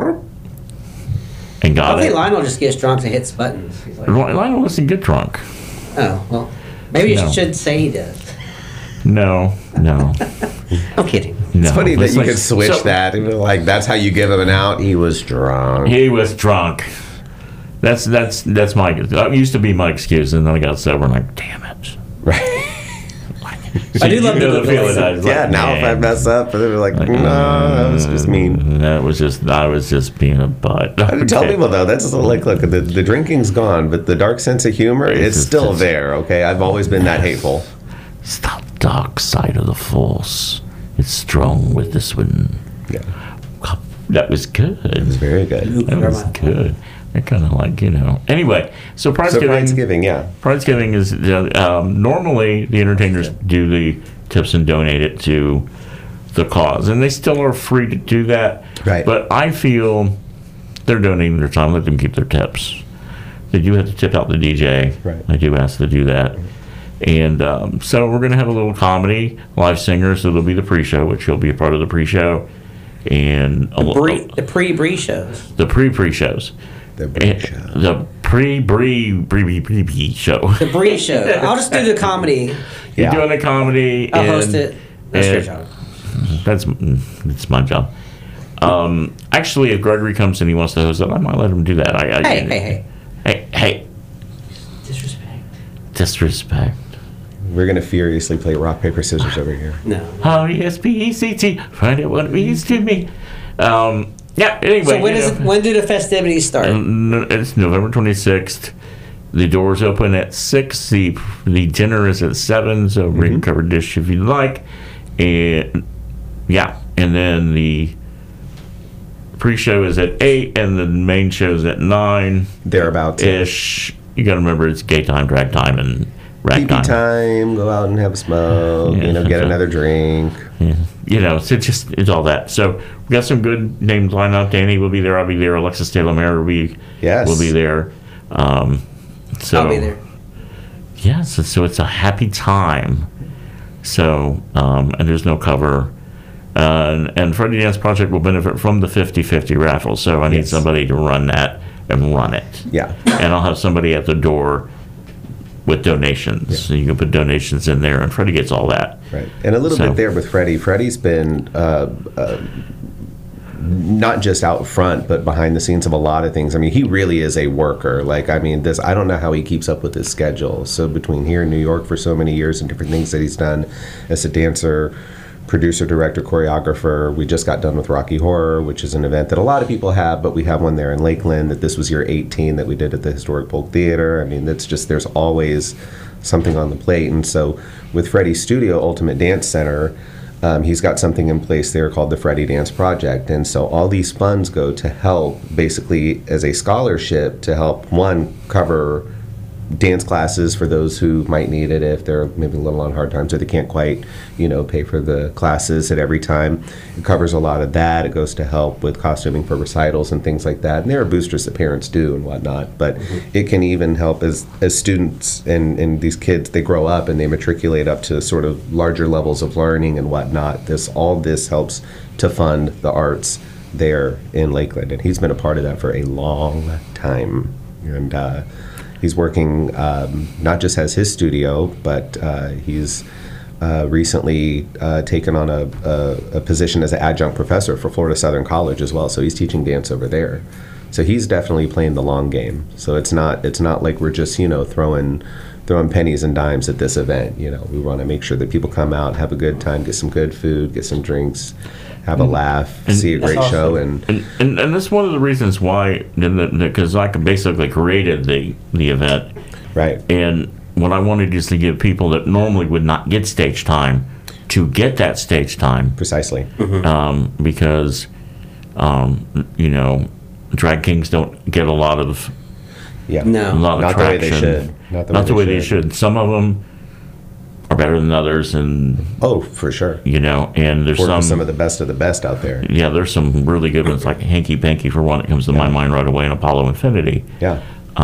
and got I think it. Lionel just gets drunk and hits buttons. He's like, Lionel doesn't get drunk. oh, well, maybe you No. should say he does. No. I'm kidding. It's funny that you like- could switch so- that. And like, that's how you give him an out. He was drunk. He was drunk. That's my. That used to be my excuse, and then I got sober, and I'm like, damn it. Right. I do love You know the the feeling. I was Yeah, like, now if I man. mess up, they're like, no, that was just mean. I was just being a butt. I tell Okay. people though, that's like, look, the drinking's gone, but the dark sense of humor, it's just- still there. Okay, I've always been that hateful. It's the dark side of the force. It's strong with this one. Yeah, That was good. it was very good. That was good. I kind of like, Anyway, so So Pridesgiving. Thanksgiving, yeah, Pridesgiving is normally the entertainers do the tips and donate it to the cause, and they still are free to do that. Right. But I feel they're donating their time. Let them keep their tips. They do have to tip out the DJ. Right. I do ask to do that. And so we're going to have a little comedy, live singers. It'll be the pre-show, which you'll be a part of the pre-show, and The pre-Bree shows. the pre-shows. the And Bree show. the pre-Bree show. The Bree show. I'll just do the comedy. You're Yeah. doing a comedy. I'll and, host it. That's your and job. That's my job. Actually, if Gregory comes and he wants to host it, I might let him do that. Hey, disrespect. We're gonna furiously play rock paper scissors over here. No. R-E-S-P-E-C-T. Find out what it means to me. Yeah. Anyway. So when do the festivities start? It's November 26th. The doors open at 6. The dinner is at 7. So bring a covered dish if you'd like. And then the pre-show is at 8, and the main show is at 9 Thereabouts. ish. You got to remember it's gay time, drag time, and rag PP time. Go out and have a smoke. Yeah, get okay. another drink. Yeah. So it's all that. So we got some good names lined up. Danny will be there. I'll be there. Alexis Taylor Mayer will be there. So I'll be there. Yes. So it's a happy time. So and there's no cover. And Freddie Dance Project will benefit from the 50-50 raffle. So I need somebody to run that and run it. Yeah. And I'll have somebody at the door with donations. So you can put donations in there, and Freddie gets all that. Right. And a little So- bit there with Freddie. Freddie's been not just out front, but behind the scenes of a lot of things. I mean, he really is a worker. I don't know how he keeps up with his schedule. So between here in New York for so many years and different things that he's done as a dancer, producer, director, choreographer. We just got done with Rocky Horror, which is an event that a lot of people have, but we have one there in Lakeland. That this was year 18 that we did at the Historic Polk Theater. I mean, that's just, there's always something on the plate. And so with Freddie's studio, Ultimate Dance Center, he's got something in place there called the Freddie Dance Project. And so all these funds go to help, basically as a scholarship, to help, one, cover dance classes for those who might need it if they're maybe a little on hard times or they can't quite, pay for the classes at every time. It covers a lot of that. It goes to help with costuming for recitals and things like that. And there are boosters that parents do and whatnot, but it can even help as students and these kids, they grow up and they matriculate up to sort of larger levels of learning and whatnot. All this helps to fund the arts there in Lakeland. And he's been a part of that for a long time. And he's working, not just as his studio, but he's recently taken on a position as an adjunct professor for Florida Southern College as well. So he's teaching dance over there. So he's definitely playing the long game. So it's not like we're just throwing pennies and dimes at this event. We want to make sure that people come out, have a good time, get some good food, get some drinks, have a laugh, see a great show, and that's one of the reasons why, because I basically created the event, right. And what I wanted is to give people that normally would not get stage time to get that stage time, Precisely. because drag kings don't get a lot of Yeah. No. A lot of Not the way they traction. should. Not the way they should. Some of them are better than others, and Oh, for sure. and there's Work with some some. of the best out there. Yeah, there's some really good ones, like Hanky Panky for one that comes to my mind right away, and Apollo Infinity. Yeah.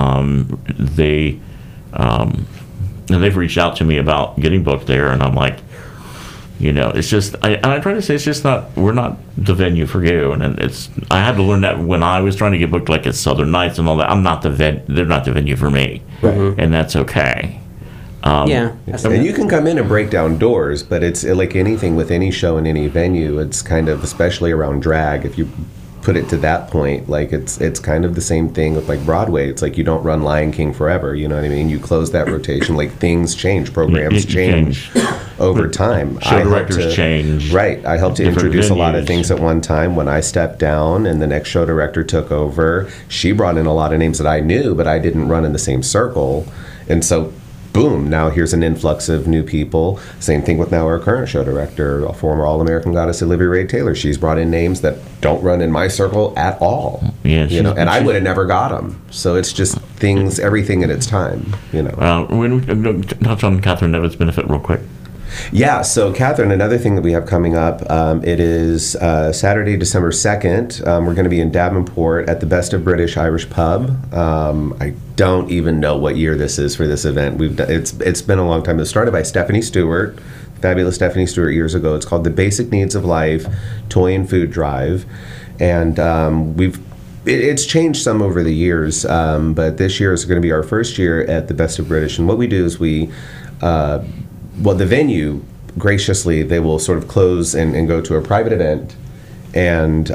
And they've reached out to me about getting booked there, and I'm like, it's just, I try to say it's just not, we're not the venue for you, and I had to learn that when I was trying to get booked, like at Southern Nights and all that. They're not the venue for me, and that's okay. Yeah. And you can come in and break down doors, but it's like anything with any show in any venue. It's kind of, especially around drag, if you put it to that point, like it's kind of the same thing with like Broadway. It's like you don't run Lion King forever. You know what I mean? You close that rotation. Like things change, programs change over time. Show directors change. Right. I helped to Different introduce a lot of venues. things at one time. When I stepped down and the next show director took over, she brought in a lot of names that I knew, but I didn't run in the same circle. And so, boom, now here's an influx of new people. Same thing with now our current show director, a former All-American goddess Olivia Ray Taylor. She's brought in names that don't run in my circle at all. Yeah, and I would have never got them. So it's just things, everything at its time, When we touch on Catherine Nevitt's benefit real quick. Yeah, so Catherine, another thing that we have coming up, it is Saturday, December 2nd. We're going to be in Davenport at the Best of British Irish Pub. I don't even know what year this is for this event. It's been a long time. It was started by Stephanie Stewart, fabulous Stephanie Stewart years ago. It's called the Basic Needs of Life Toy and Food Drive. And it's changed some over the years, but this year is going to be our first year at the Best of British. And what we do is the venue, graciously, they will sort of close and go to a private event, and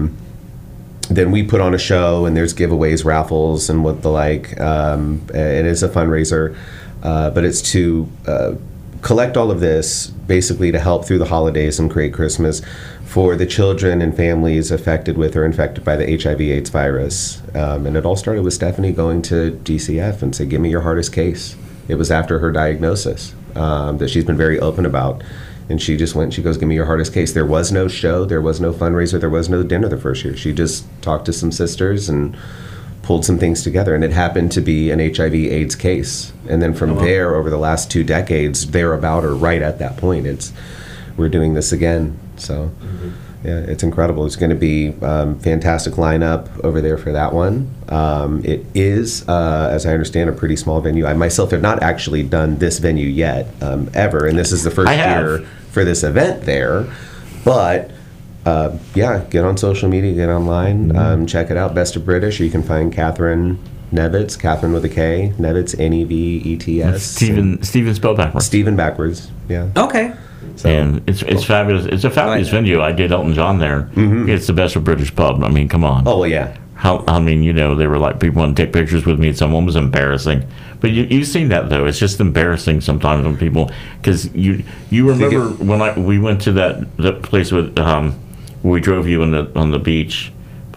then we put on a show, and there's giveaways, raffles, and what the like. It is a fundraiser, but it's to collect all of this, basically to help through the holidays and create Christmas for the children and families affected with or infected by the HIV/AIDS virus. And it all started with Stephanie going to DCF and said, "Give me your hardest case." It was after her diagnosis. That she's been very open about. And she just went, she goes, "Give me your hardest case." There was no show, there was no fundraiser, there was no dinner the first year. She just talked to some sisters and pulled some things together. And it happened to be an HIV/AIDS case. And then from there, over the last 2 decades, thereabout or right at that point, we're doing this again. So, yeah, it's incredible. It's going to be fantastic lineup over there for that one. It is, as I understand, a pretty small venue. I myself have not actually done this venue yet, ever, and this is the first year for this event there. But get on social media, get online, check it out. Best of British. You can find Catherine Nevitz, Catherine with a K, Nevitz, Nevets. Steven spelled backwards. Steven backwards. Yeah. Okay. So, and it's fabulous. It's a fabulous venue. I did Elton John there. It's the Best of British Pub. I mean, come on. Oh well, yeah. They were like, people want to take pictures with me, and someone was embarrassing. But you've seen that though. It's just embarrassing sometimes when people, because you remember when we went to that place with where we drove you on the beach.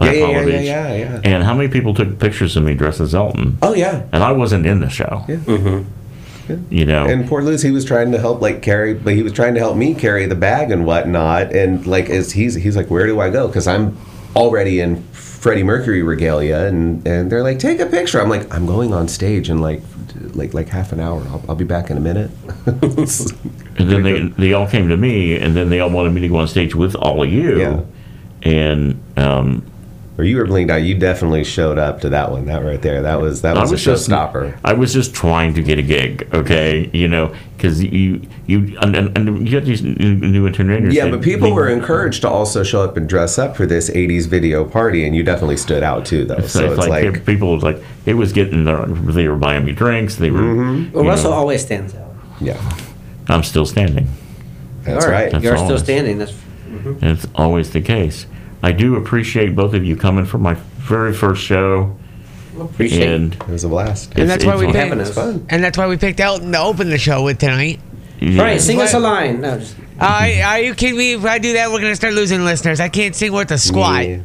Yeah. And how many people took pictures of me dressed as Elton? Oh yeah. And I wasn't in the show. Yeah. And poor Liz, he was trying to help he was trying to help me carry the bag and whatnot, and he's like, "Where do I go?" Because I'm already in Freddie Mercury regalia, and they're like, "Take a picture." I'm like, "I'm going on stage in like half an hour. I'll be back in a minute." And then they all came to me, and then they all wanted me to go on stage with all of you. Yeah. And or you were blinged out. You definitely showed up to that one. That right there. That was a showstopper. I was just trying to get a gig, okay? Because you get these new entertainers. Yeah, but people were encouraged to also show up and dress up for this '80s video party, and you definitely stood out too, though. So it's like people was like, it was getting. They were buying me drinks. They were. Well, Russell always stands out. Yeah, I'm still standing. That's right. You're still standing. That's. And it's always the case. I do appreciate both of you coming for my very first show. Appreciate it. Was a blast. And that's why we having picked. us. Fun. And that's why we picked Elton to open the show with tonight. Yeah. Right, sing us a line. No, just. Are you kidding me? If I do that, we're gonna start losing listeners. I can't sing worth a squat. Yeah.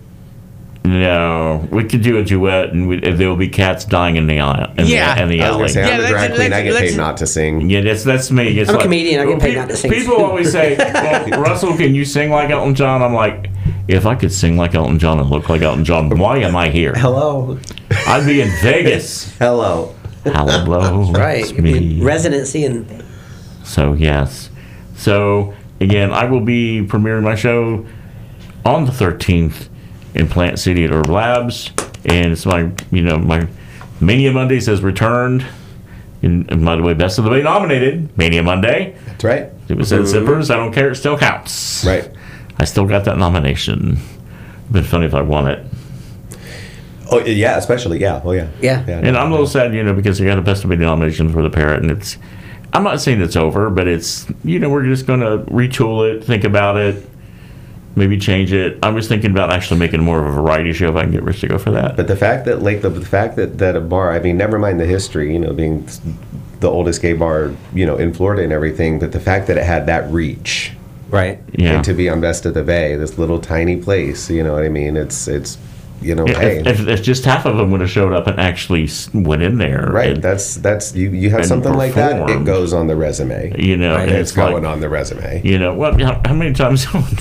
No, we could do a duet, and there will be cats dying in the aisle. In the I was alley. gonna say, I'm a drag queen. I get let's- paid not to sing. Yeah, that's me. It's I'm a comedian. I get paid not to sing. People always say, well, "Russell, can you sing like Elton John?" I'm like, if I could sing like Elton John and look like Elton John, why am I here? Hello. I'd be in Vegas. Hello. Hello. Right. It's You'd be me. residency in. So, yes. So, again, I will be premiering my show on the 13th in Plant City at Herb Labs. And it's my Mania Mondays has returned. And by the way, Best of the Bay nominated Mania Monday. That's right. If it says Zippers, I don't care. It still counts. Right. I still got that nomination. It'd been funny if I won it. Oh yeah, especially yeah. Oh yeah. Yeah. And I'm a little sad, because I got a Best of the Bay nomination for the Parrot, and I'm not saying it's over, but it's, we're just going to retool it, think about it, maybe change it. I was thinking about actually making more of a variety show if I can get Rich to go for that. But the fact that that a bar, I mean, never mind the history, being the oldest gay bar, in Florida and everything, but the fact that it had that reach, Right. Yeah. and to be on Best of the Bay, this little tiny place, you know what I mean? It's hey. If just half of them would have showed up and actually went in there. Right, and, that's you have and something like that, it performed. goes on the resume. and It's going like, on the resume. How many times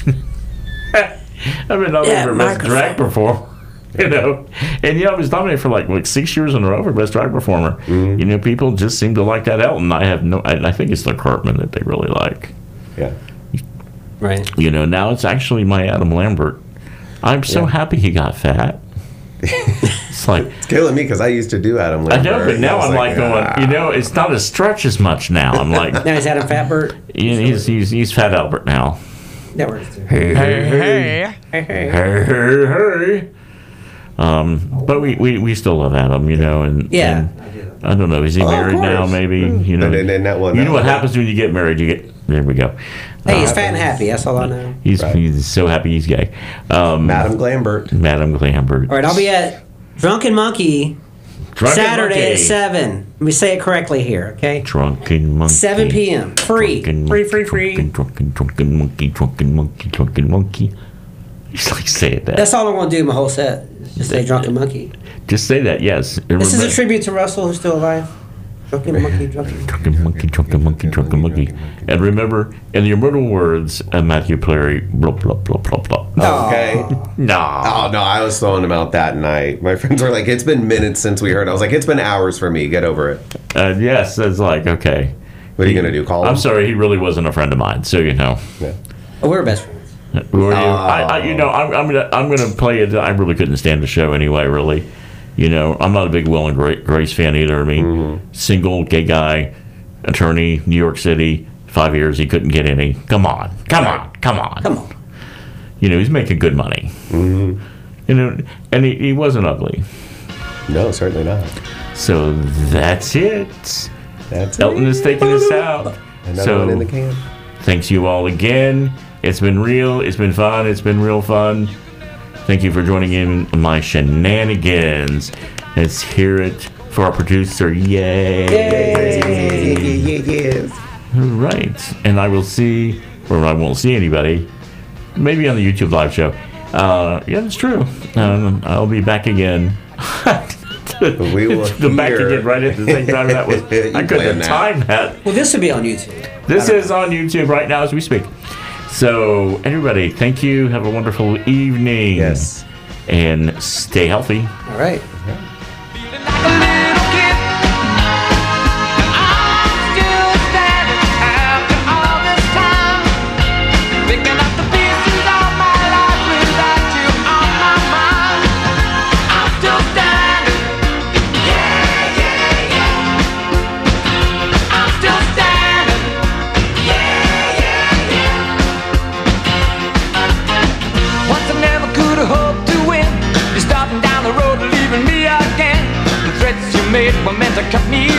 I've been nominated for Best Drag Performer. And I was nominated for like 6 years in a row for Best Drag Performer. Mm-hmm. People just seem to like that Elton. I think it's the Cartman that they really like. Yeah. Right. Now it's actually my Adam Lambert. I'm so happy he got fat. It's like, It's killing me because I used to do Adam I Lambert. know, but now I was I'm like going, it's not a stretch as much now. I'm like, Now he's Adam Fatbert. he's Fat Albert now. That works too. Hey. But we still love Adam, and Yeah. and I don't know, is he married now? course. Maybe And that one. what happens when you get married? There we go. Hey, he's fat and happy. That's all I know. He's so happy he's gay. Madam Glambert. Madam Glambert. All right, I'll be at Drunken Monkey Drunken Saturday Monkey. at 7. Let me say it correctly here, okay? Drunken Monkey. 7 p.m. Free. Free. Drunken monkey. Just like say it that. That's all I'm going to do my whole set. Just say Drunken Monkey. Just say that, yes. This is a tribute to Russell, who's still alive. Drunken Monkey. Drunken monkey. And remember, in the immortal words of Matthew Perry, blah, blah, blah, blah, blah. Okay. No. Oh no, I was throwing him out that night. My friends were like, "It's been minutes since we heard." I was like, "It's been hours for me. Get over it." Yes, it's like, okay. What are you gonna do? Call him? I'm sorry, he really wasn't a friend of mine, so Yeah. Oh, we're best friends. Who are you? I'm gonna play it. I really couldn't stand the show anyway. Really, I'm not a big Will and Grace fan either. I mean, single gay guy, attorney, New York City, 5 years. He couldn't get any. Come on. He's making good money. And he wasn't ugly. No, certainly not. So that's it. That's Elton is taking us out. Another one in the can. Thanks you all again. It's been real. It's been fun. It's been real fun. Thank you for joining in my shenanigans. Let's hear it for our producer. Yay! Yes. All right. And I won't see anybody. Maybe on the YouTube live show. Yeah, that's true. I'll be back again. We will back again right at the same time that was. I couldn't have timed that. Well, this will be on YouTube. This is on YouTube right now as we speak. So, everybody, thank you. Have a wonderful evening. Yes. And stay healthy. All right. Feeling like a little kid, and I'm still standing after all this time, picking up the pieces of my life without you on my mind. I'm still standing, yeah, yeah, yeah. I'm still standing, yeah, yeah, yeah. Once I never could have hoped to win. You're starting down the road, leaving me again. The threats you made were meant to cut me